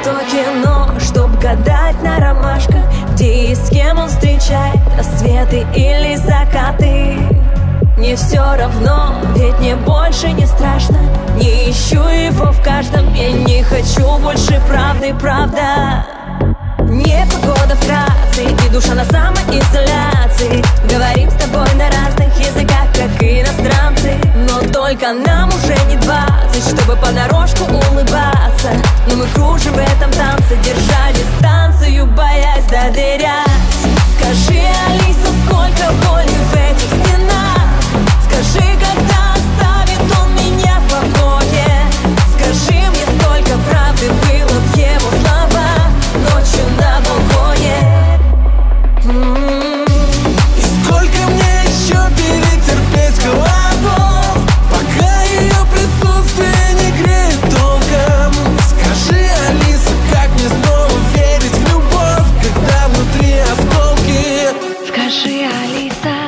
то кино, чтоб гадать на ромашках, где и с кем он встречает рассветы или закаты. Мне все равно, ведь мне больше не страшно. Не ищу его в каждом, я не хочу больше правды, правда. Непогода вкратце, и душа на самоизоляции. Говорим с тобой на разных языках, как иностранцы. Но только нам уже не 20, чтобы понарошку улыбаться. Но мы кружим в этом танце, держа дистанцию, боясь доверять. Скажи, Алиса, сколько боли в этих стенах? Скажи, когда оставит он меня в покое? Скажи мне, сколько правды было в его словах ночью на балконе. И сколько мне еще перетерпеть холодов, пока ее присутствие не греет толком? Скажи, Алиса, как мне снова верить в любовь, когда внутри осколки? Скажи, Алиса.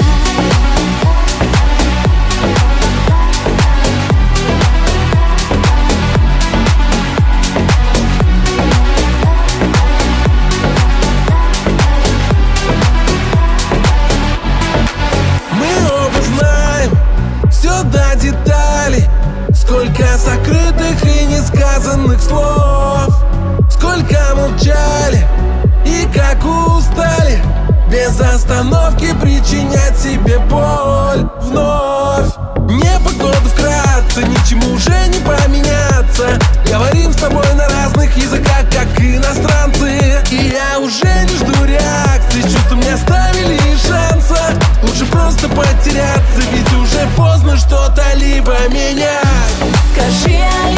До деталей, сколько сокрытых и несказанных слов, сколько молчали и как устали без остановки причинять себе боль вновь. Непогода вкратце, ничему уже не поменяться. Говорим с тобой на разных языках, как иностранцы. И я уже не жду реакции, чувством не оставили шанса. Лучше просто потеряться, ведь уже поздно что-то либо менять. Скажи,